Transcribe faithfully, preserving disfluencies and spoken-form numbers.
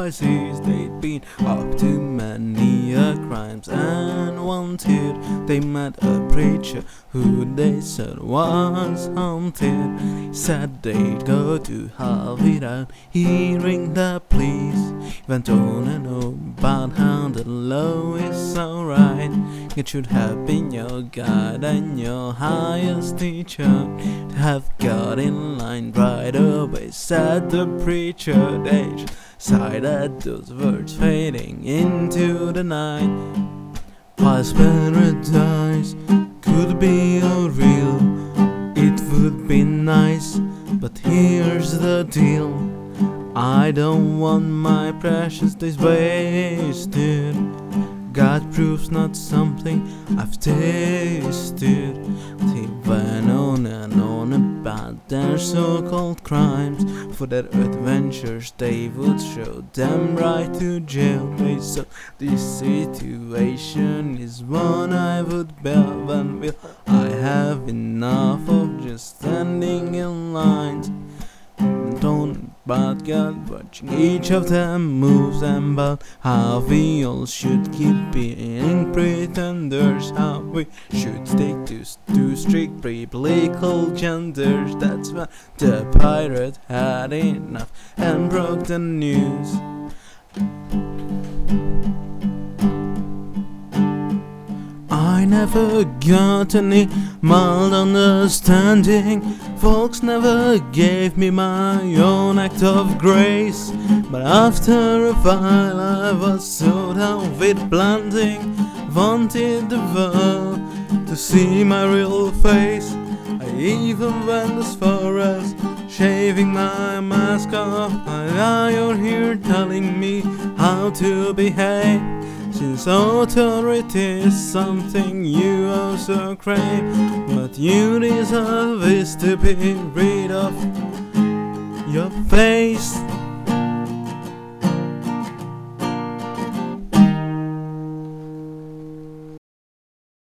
sacrifices. They'd been up to many a crimes and wanted. They met a preacher who they said was haunted. He said they'd go to hell without hearing the pleas. Went on and on about how the law is alright. It should have been your guide and your highest teacher to have got in line right away, said the preacher. They should sighed at those words fading into the night. Past paradise could be a real, it would be nice, but here's the deal. I don't want my precious days wasted. God proves not something I've tasted. They went on and on about their so-called crimes. For their adventures they would show them right to jail. They said this situation is one I would bear. When will I have enough of just standing in lines? Don't about God, watching each of them moves, and about how we all should keep being pretenders, how we should stick to two strict biblical genders. That's when the pirate had enough and broke the news. I never got any mild understanding. Folks never gave me my own act of grace. But after a while I was so down with blending. Wanted the world to see my real face. I even went as far as shaving my mask off. Now you're here telling me how to behave, since authority is something you also crave. But you deserve is to be rid of your face.